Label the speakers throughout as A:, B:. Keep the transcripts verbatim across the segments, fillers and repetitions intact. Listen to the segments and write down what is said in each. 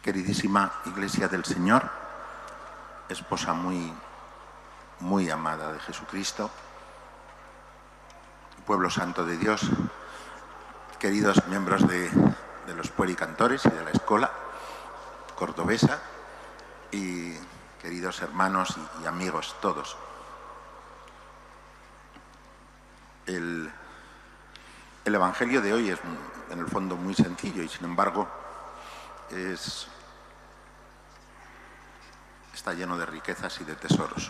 A: Queridísima Iglesia del Señor, esposa muy, muy amada de Jesucristo, pueblo santo de Dios, queridos miembros de, de los puericantores y de la escuela cordobesa, y queridos hermanos y, y amigos todos. El, el Evangelio de hoy es en el fondo muy sencillo y sin embargo es, está lleno de riquezas y de tesoros.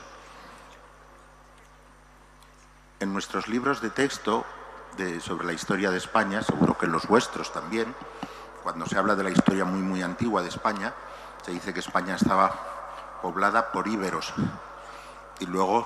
A: En nuestros libros de texto de, sobre la historia de España, seguro que en los vuestros también, cuando se habla de la historia muy muy antigua de España, se dice que España estaba poblada por íberos y luego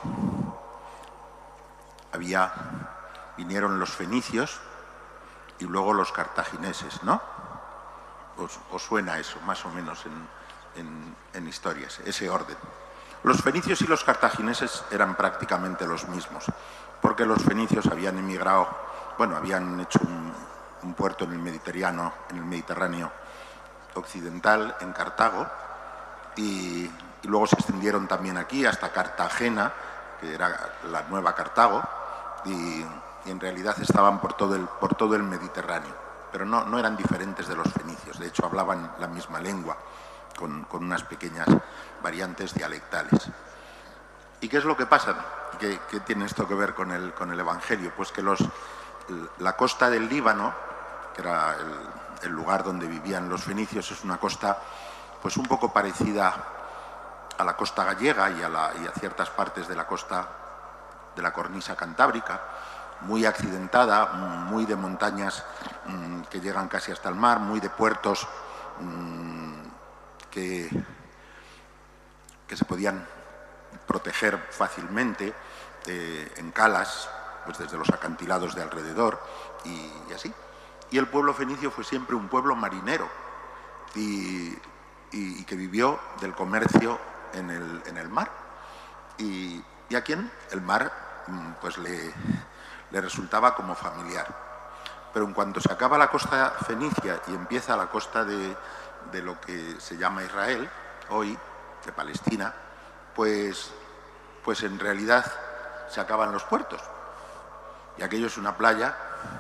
A: había, vinieron los fenicios y luego los cartagineses, ¿no? Os, os suena eso, más o menos en, en, en historias, ese orden. Los fenicios y los cartagineses eran prácticamente los mismos, porque los fenicios habían emigrado, bueno, habían hecho un, un puerto en el Mediterráneo, en el Mediterráneo occidental, en Cartago, y, y luego se extendieron también aquí hasta Cartagena, que era la nueva Cartago, y, y en realidad estaban por todo el, por todo el Mediterráneo, pero no, no eran diferentes de los fenicios, de hecho hablaban la misma lengua, con, con unas pequeñas variantes dialectales. ¿Y qué es lo que pasa? ¿Qué, qué tiene esto que ver con el, con el Evangelio? Pues que los, la costa del Líbano, que era el, el lugar donde vivían los fenicios, es una costa pues un poco parecida a la costa gallega y a, la, y a ciertas partes de la costa de la cornisa cantábrica, muy accidentada, muy de montañas mmm, que llegan casi hasta el mar, muy de puertos mmm, que, que se podían proteger fácilmente eh, en calas, pues desde los acantilados de alrededor y, y así. Y el pueblo fenicio fue siempre un pueblo marinero y, y, y que vivió del comercio en el, en el mar. Y, y a quien el mar pues le, le resultaba como familiar. Pero en cuanto se acaba la costa fenicia y empieza la costa de, de lo que se llama Israel, hoy, de Palestina, pues, pues en realidad se acaban los puertos. Y aquello es una playa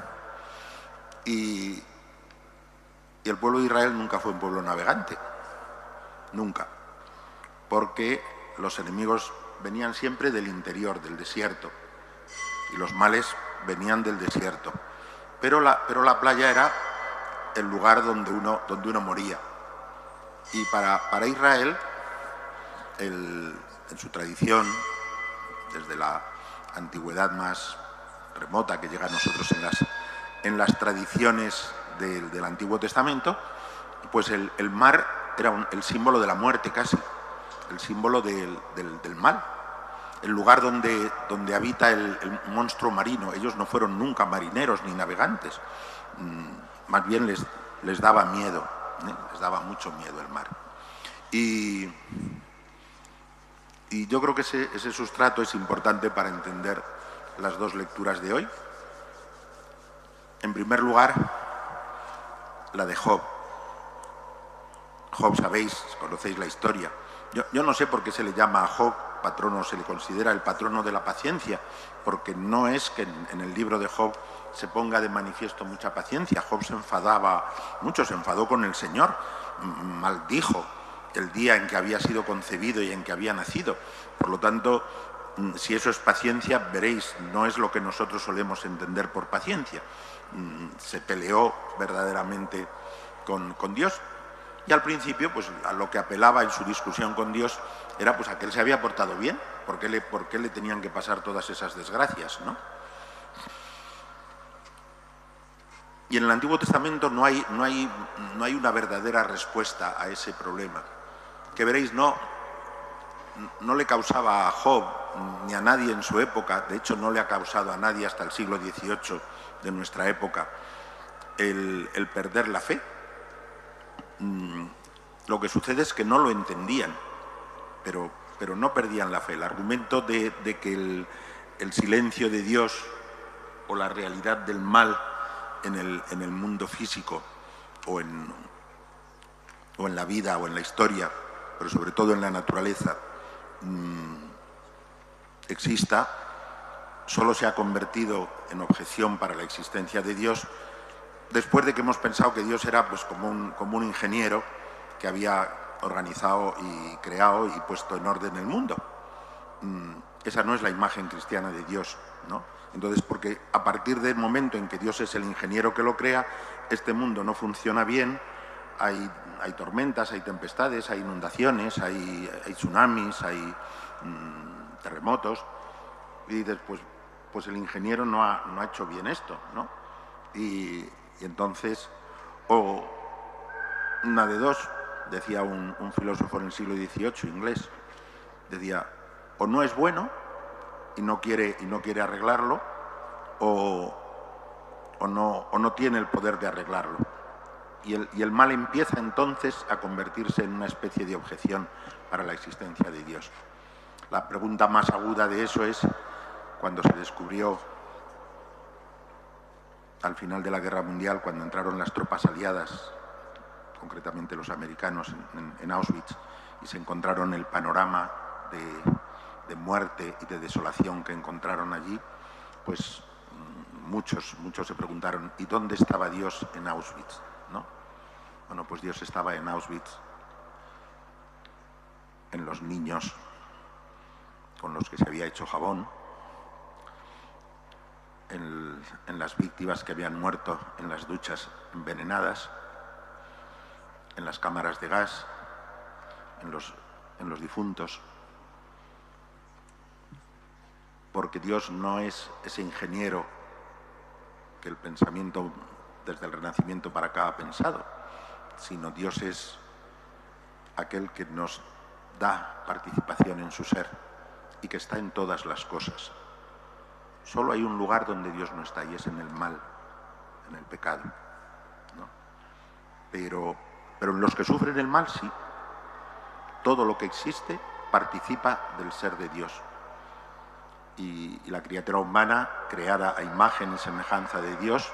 A: y, y el pueblo de Israel nunca fue un pueblo navegante, nunca, porque los enemigos venían siempre del interior, del desierto, y los males venían del desierto. Pero la, pero la playa era el lugar donde uno, donde uno moría. Y para, para Israel, el, en su tradición, desde la antigüedad más remota que llega a nosotros en las, en las tradiciones del, del Antiguo Testamento, pues el, el mar era un, el símbolo de la muerte casi, el símbolo del, del, del mal, el lugar donde, donde habita el, el monstruo marino. Ellos no fueron nunca marineros ni navegantes, mm, más bien les, les daba miedo, ¿eh? les daba mucho miedo el mar. Y, y yo creo que ese, ese sustrato es importante para entender las dos lecturas de hoy. En primer lugar, la de Job. Job, sabéis, conocéis la historia. Yo, yo no sé por qué se le llama a Job patrono, se le considera el patrono de la paciencia, porque no es que en, en el libro de Job se ponga de manifiesto mucha paciencia. Job se enfadaba mucho, se enfadó con el Señor, maldijo el día en que había sido concebido y en que había nacido. Por lo tanto, si eso es paciencia, veréis, no es lo que nosotros solemos entender por paciencia. Se peleó verdaderamente con, con Dios. Y al principio, pues a lo que apelaba en su discusión con Dios era pues a que él se había portado bien, ¿por qué le, por qué le tenían que pasar todas esas desgracias, ¿no? Y en el Antiguo Testamento no hay, no hay, no hay una verdadera respuesta a ese problema, que veréis, no, no le causaba a Job ni a nadie en su época, de hecho no le ha causado a nadie hasta el siglo dieciocho de nuestra época, el, el perder la fe. Lo que sucede es que no lo entendían, pero, pero no perdían la fe. El argumento de, de que el, el silencio de Dios o la realidad del mal en el, en el mundo físico o en, o en la vida o en la historia, pero sobre todo en la naturaleza, mmm, exista, solo se ha convertido en objeción para la existencia de Dios después de que hemos pensado que Dios era pues como un, como un ingeniero que había organizado y creado y puesto en orden el mundo. Mm, esa no es la imagen cristiana de Dios, ¿no? Entonces, porque a partir del momento en que Dios es el ingeniero que lo crea, este mundo no funciona bien, hay, hay tormentas, hay tempestades, hay inundaciones, hay, hay tsunamis, hay mmm, terremotos, y dices, pues, pues el ingeniero no ha, no ha hecho bien esto, ¿no? Y, y entonces, o una de dos, decía un, un filósofo en el siglo dieciocho inglés, decía, o no es bueno y no quiere, y no quiere arreglarlo, o, o, no, o no tiene el poder de arreglarlo. Y el, y el mal empieza entonces a convertirse en una especie de objeción para la existencia de Dios. La pregunta más aguda de eso es cuando se descubrió al final de la Guerra Mundial, cuando entraron las tropas aliadas, concretamente los americanos, en, en Auschwitz, y se encontraron el panorama de, de muerte y de desolación que encontraron allí, pues muchos, muchos se preguntaron, ¿y dónde estaba Dios en Auschwitz? ¿No? Bueno, pues Dios estaba en Auschwitz, en los niños con los que se había hecho jabón, en, en las víctimas que habían muerto en las duchas envenenadas, en las cámaras de gas, en los, en los difuntos, porque Dios no es ese ingeniero que el pensamiento desde el Renacimiento para acá ha pensado, sino Dios es aquel que nos da participación en su ser y que está en todas las cosas. Solo hay un lugar donde Dios no está y es en el mal, en el pecado, ¿no? Pero, pero en los que sufren el mal sí. Todo lo que existe participa del ser de Dios. Y, y la criatura humana, creada a imagen y semejanza de Dios,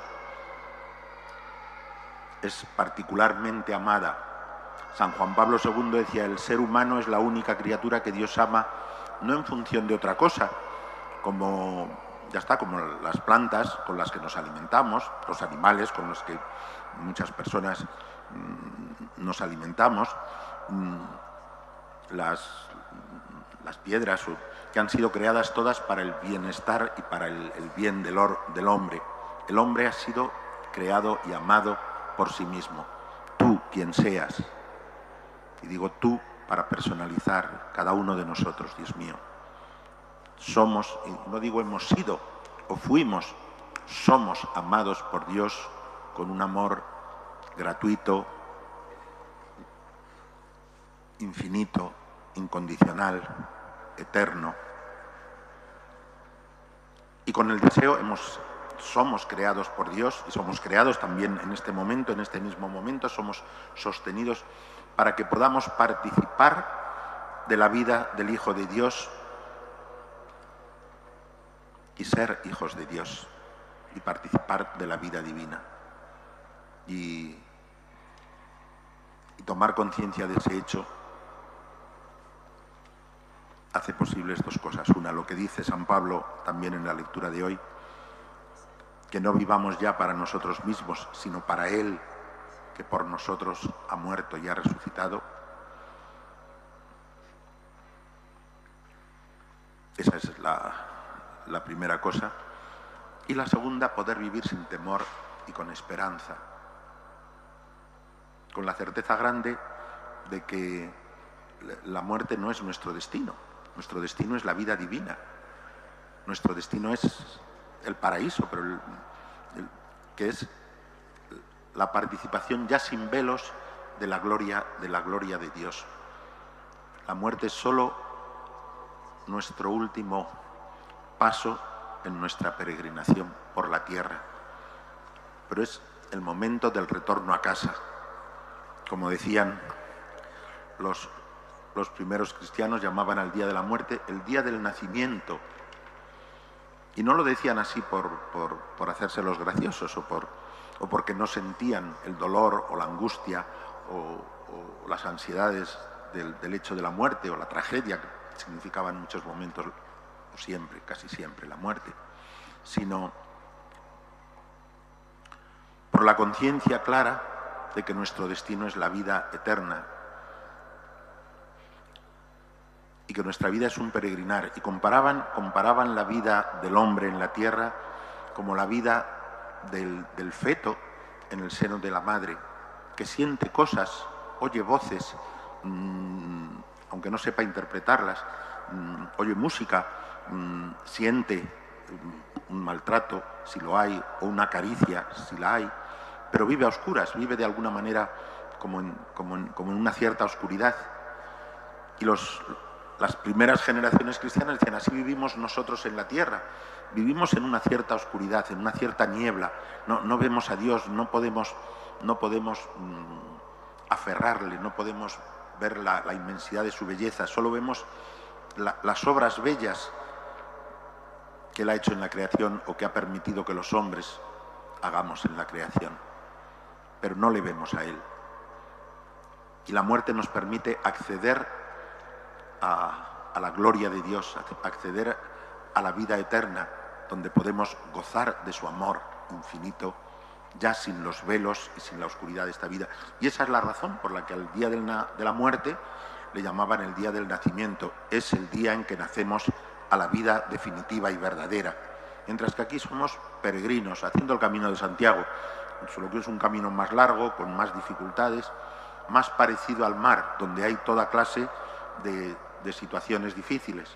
A: es particularmente amada. San Juan Pablo segundo decía, el ser humano es la única criatura que Dios ama, no en función de otra cosa, como, ya está, como las plantas con las que nos alimentamos, los animales con los que muchas personas mmm, nos alimentamos, mmm, las, las piedras, que han sido creadas todas para el bienestar y para el, el bien del, or, del hombre. El hombre ha sido creado y amado por sí mismo. Tú, quien seas, y digo tú para personalizar cada uno de nosotros, Dios mío, somos, y no digo hemos sido o fuimos, somos amados por Dios con un amor gratuito, infinito, incondicional, eterno. Y con el deseo hemos, somos creados por Dios y somos creados también en este momento, en este mismo momento, somos sostenidos para que podamos participar de la vida del Hijo de Dios y ser hijos de Dios y participar de la vida divina. Y, y tomar conciencia de ese hecho hace posibles dos cosas. Una, lo que dice San Pablo también en la lectura de hoy, que no vivamos ya para nosotros mismos, sino para Él, que por nosotros ha muerto y ha resucitado. Esa es la, la primera cosa. Y la segunda, poder vivir sin temor y con esperanza, con la certeza grande de que la muerte no es nuestro destino. Nuestro destino es la vida divina. Nuestro destino es el paraíso, pero el, el, que es la participación ya sin velos de la gloria, de la gloria de Dios. La muerte es solo nuestro último paso en nuestra peregrinación por la tierra, pero es el momento del retorno a casa. Como decían los, los primeros cristianos, llamaban al día de la muerte el día del nacimiento. Y no lo decían así por, por, por hacerse los graciosos o, por, o porque no sentían el dolor o la angustia o, o, o las ansiedades del, del hecho de la muerte, o la tragedia que significaba en muchos momentos, o siempre, casi siempre, la muerte, sino por la conciencia clara de que nuestro destino es la vida eterna y que nuestra vida es un peregrinar. Y comparaban, comparaban la vida del hombre en la tierra como la vida del, del feto en el seno de la madre, que siente cosas, oye voces, mmm, aunque no sepa interpretarlas, mmm, oye música, mmm, siente mmm, un maltrato, si lo hay, o una caricia, si la hay, pero vive a oscuras, vive de alguna manera como en, como en, como en una cierta oscuridad. Y los, las primeras generaciones cristianas decían, así vivimos nosotros en la tierra, vivimos en una cierta oscuridad, en una cierta niebla, no, no vemos a Dios, no podemos, no podemos mmm, aferrarle, no podemos ver la, la inmensidad de su belleza, solo vemos la, las obras bellas que Él ha hecho en la creación o que ha permitido que los hombres hagamos en la creación, pero no le vemos a Él. Y la muerte nos permite acceder a, a la gloria de Dios, acceder a la vida eterna, donde podemos gozar de su amor infinito, ya sin los velos y sin la oscuridad de esta vida. Y esa es la razón por la que al día de la muerte le llamaban el día del nacimiento. Es el día en que nacemos a la vida definitiva y verdadera. Mientras que aquí somos peregrinos, haciendo el camino de Santiago, solo que es un camino más largo, con más dificultades, más parecido al mar, donde hay toda clase de, de situaciones difíciles.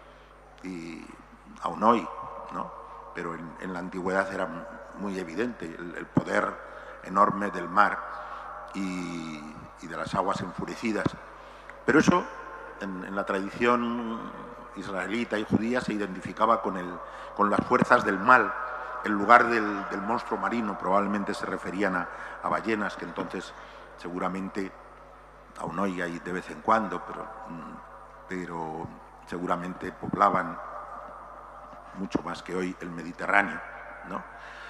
A: Y aún hoy, ¿no? Pero en, en la antigüedad era muy evidente el, el poder enorme del mar y, y de las aguas enfurecidas. Pero eso, en, en la tradición israelita y judía, se identificaba con, el, con las fuerzas del mal. En lugar del, del monstruo marino, probablemente se referían a, a ballenas, que entonces seguramente, aún hoy hay de vez en cuando, pero, pero seguramente poblaban mucho más que hoy el Mediterráneo, ¿no?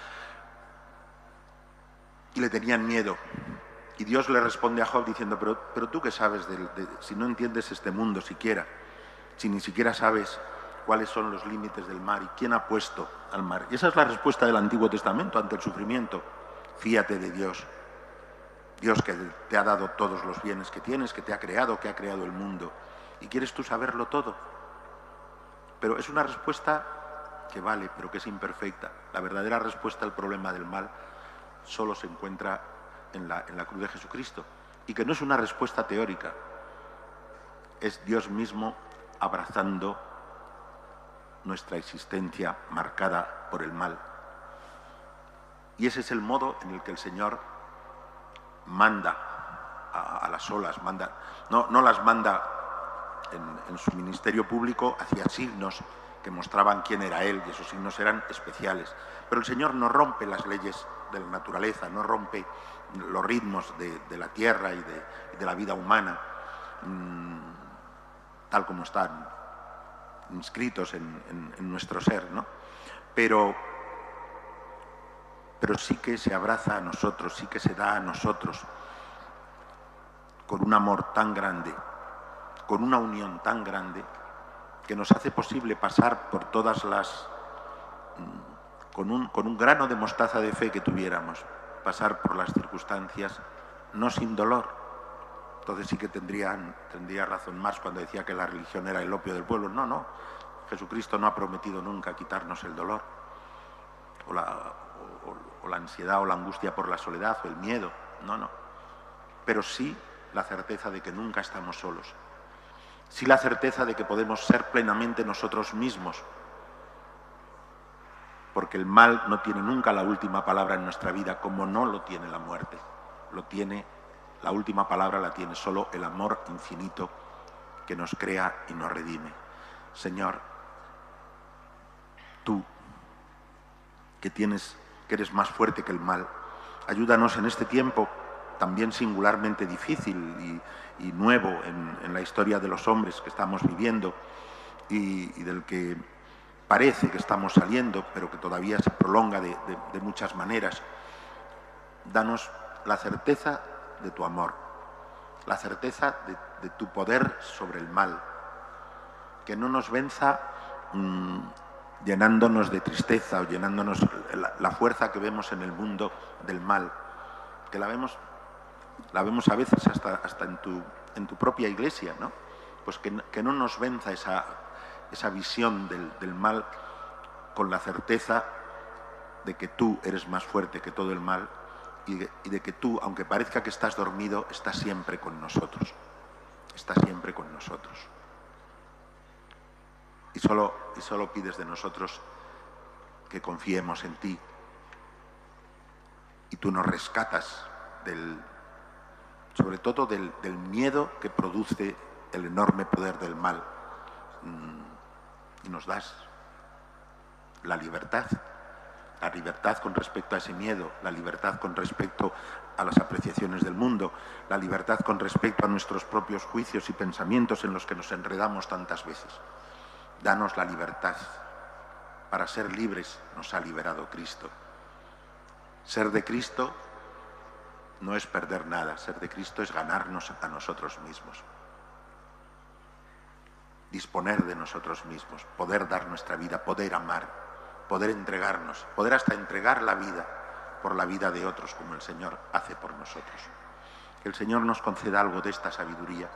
A: Y le tenían miedo. Y Dios le responde a Job diciendo, pero, pero tú qué sabes, de, de, si no entiendes este mundo siquiera, si ni siquiera sabes cuáles son los límites del mar y quién ha puesto al mar. Y esa es la respuesta del Antiguo Testamento ante el sufrimiento. Fíate de Dios. Dios que te ha dado todos los bienes que tienes, que te ha creado, que ha creado el mundo. ¿Y quieres tú saberlo todo? Pero es una respuesta que vale, pero que es imperfecta. La verdadera respuesta al problema del mal solo se encuentra en la, en la cruz de Jesucristo. Y que no es una respuesta teórica. Es Dios mismo abrazando nuestra existencia marcada por el mal. Y ese es el modo en el que el Señor manda a, a las olas, manda, no, no las manda en, en su ministerio público, hacía signos que mostraban quién era Él, y esos signos eran especiales. Pero el Señor no rompe las leyes de la naturaleza, no rompe los ritmos de, de la tierra y de, de la vida humana, mmm, tal como están inscritos en, en, en nuestro ser, ¿no? Pero, pero sí que se abraza a nosotros, sí que se da a nosotros con un amor tan grande, con una unión tan grande, que nos hace posible pasar por todas las, con un, con un grano de mostaza de fe que tuviéramos, pasar por las circunstancias no sin dolor. Entonces sí que tendrían, tendría razón más cuando decía que la religión era el opio del pueblo. No, no. Jesucristo no ha prometido nunca quitarnos el dolor, o la, o, o la ansiedad, o la angustia por la soledad, o el miedo. No, no. Pero sí la certeza de que nunca estamos solos. Sí la certeza de que podemos ser plenamente nosotros mismos. Porque el mal no tiene nunca la última palabra en nuestra vida, como no lo tiene la muerte. Lo tiene La última palabra la tiene solo el amor infinito que nos crea y nos redime. Señor, tú, que tienes, que eres más fuerte que el mal, ayúdanos en este tiempo también singularmente difícil y, y nuevo en, en la historia de los hombres que estamos viviendo y, y del que parece que estamos saliendo, pero que todavía se prolonga de, de, de muchas maneras. Danos la certeza de tu amor, la certeza de, de tu poder sobre el mal, que no nos venza mmm, llenándonos de tristeza o llenándonos la, la fuerza que vemos en el mundo del mal, que la vemos, la vemos a veces hasta, hasta en, tu, en tu propia iglesia, ¿no? Pues que, que no nos venza esa, esa visión del, del mal con la certeza de que tú eres más fuerte que todo el mal y de, y de que tú, aunque parezca que estás dormido, estás siempre con nosotros. Estás siempre con nosotros. Y solo, y solo pides de nosotros que confiemos en ti. Y tú nos rescatas del, sobre todo del, del miedo que produce el enorme poder del mal. Y nos das la libertad. La libertad con respecto a ese miedo, la libertad con respecto a las apreciaciones del mundo, la libertad con respecto a nuestros propios juicios y pensamientos en los que nos enredamos tantas veces. Danos la libertad. Para ser libres nos ha liberado Cristo. Ser de Cristo no es perder nada, ser de Cristo es ganarnos a nosotros mismos. Disponer de nosotros mismos, poder dar nuestra vida, poder amar, poder entregarnos, poder hasta entregar la vida por la vida de otros, como el Señor hace por nosotros. Que el Señor nos conceda algo de esta sabiduría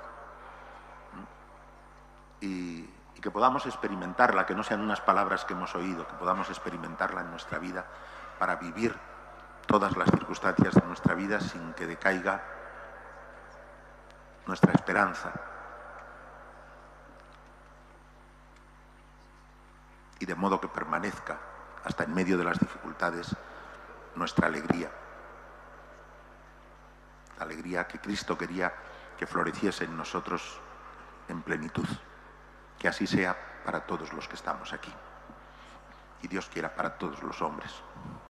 A: y, y que podamos experimentarla, que no sean unas palabras que hemos oído, que podamos experimentarla en nuestra vida para vivir todas las circunstancias de nuestra vida sin que decaiga nuestra esperanza. Y de modo que permanezca hasta en medio de las dificultades nuestra alegría. La alegría que Cristo quería que floreciese en nosotros en plenitud. Que así sea para todos los que estamos aquí. Y Dios quiera para todos los hombres.